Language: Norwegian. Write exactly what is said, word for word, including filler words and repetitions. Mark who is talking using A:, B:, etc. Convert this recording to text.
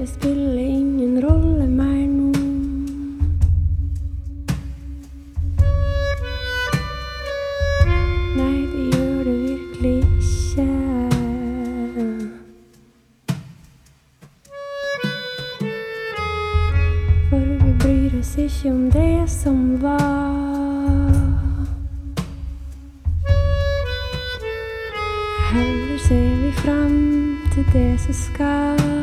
A: det spiller ingen rolle mer nå. Nei, det gjør det virkelig ikke. For vi bryr oss ikke om det som var. Heller ser vi fram til det som skal.